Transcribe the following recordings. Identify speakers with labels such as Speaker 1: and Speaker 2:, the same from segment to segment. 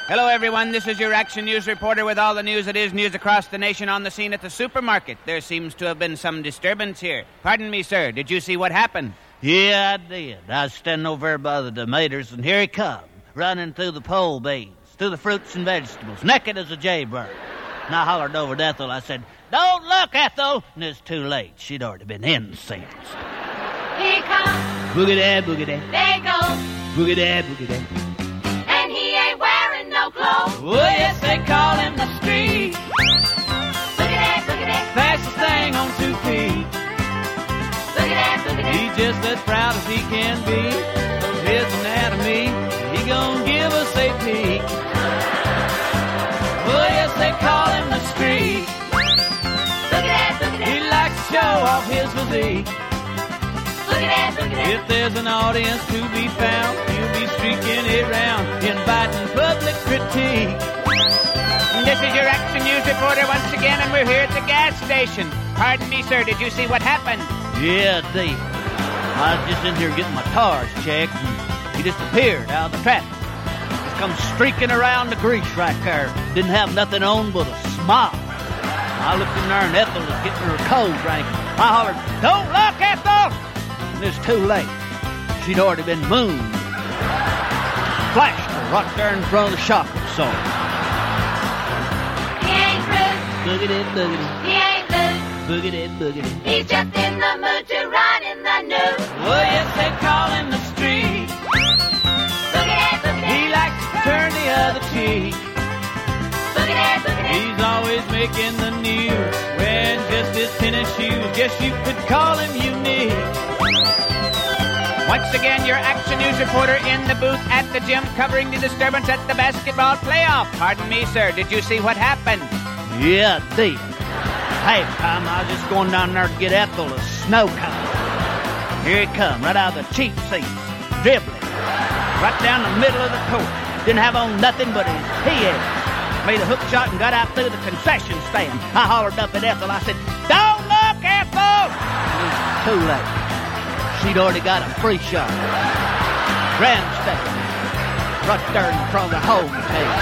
Speaker 1: Hello, everyone. This is your Action News reporter with all the news that is news across the nation on the scene at the supermarket. There seems to have been some disturbance here. Pardon me, sir. Did you see what happened?
Speaker 2: Yeah, I did. I was standing over there by the tomatoes, and here he come, running through the pole beans, through the fruits and vegetables, naked as a jaybird. And I hollered over to Ethel. I said, "Don't look, Ethel!" And it's too late. She'd already been incensed.
Speaker 3: Here comes
Speaker 2: Boogie-dad, boogie-dad.
Speaker 3: There goes.
Speaker 2: Boogie-dad, boogie-dad.
Speaker 3: And he ain't wearing no clothes.
Speaker 1: Oh, yes, they call him the street.
Speaker 3: Boogie-dad, boogie-dad.
Speaker 1: Fastest thing on 2 feet.
Speaker 3: Boogie-dad, boogie-dad.
Speaker 1: He's just as proud as he can be of his anatomy. He gon' give us a peek. Oh, yes, they call him the street.
Speaker 3: Boogie-dad, boogie-dad.
Speaker 1: He likes to show off his physique.
Speaker 3: Boogie-dad, boogie-dad.
Speaker 1: If there's an audience to be found, he'll be streaking it round, inviting public critique. This is your Action News reporter once again, and we're here at the gas station. Pardon me, sir, did you see what happened?
Speaker 2: Yeah, I did. I was just in here getting my tires checked, and he just appeared out of the traffic. Just come streaking around the grease right there. Didn't have nothing on but a smile. I looked in there, and Ethel was getting her cold drink. I hollered, "Don't look, Ethel!" And it's too late. She'd already been mooned. Flashed her right there in front of the shopping center.
Speaker 3: He ain't rude.
Speaker 2: Boogity, boogity,
Speaker 3: He ain't loose.
Speaker 2: boogity, boogity.
Speaker 3: He's just in the mood to run in the news.
Speaker 1: Oh, yes, they call him the street.
Speaker 3: Boogie-dad, boogie-dad.
Speaker 1: He likes to turn the other cheek.
Speaker 3: Boogie-dad, boogie-dad.
Speaker 1: He's always making the news, wearing just his tennis shoes. Guess you could call him unique. Once again, your Action News reporter in the booth at the gym covering the disturbance at the basketball playoff. Pardon me, sir, did you see what happened?
Speaker 2: Yeah, I did. Hey, time I was just going down there to get Ethel a snow cone. Here he come, right out of the cheap seats, dribbling, right down the middle of the court. Didn't have on nothing but his PA. Made a hook shot and got out through the concession stand. I hollered up at Ethel. I said, "Don't look, Ethel!" It was too late. She'd already got a free shot. Grandstand. Right there in front of the home table.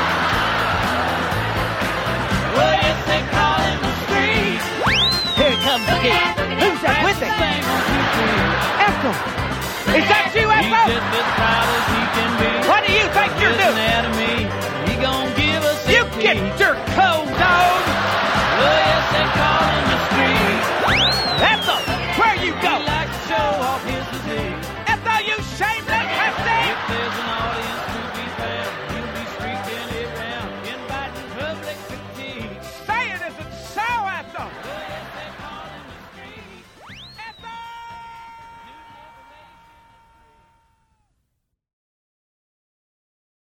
Speaker 1: Well, yes, they call him the street.
Speaker 2: Here he comes again.
Speaker 1: Who's that with it?
Speaker 2: Ethel! Is that you,
Speaker 1: He's
Speaker 2: Ethel?
Speaker 1: just as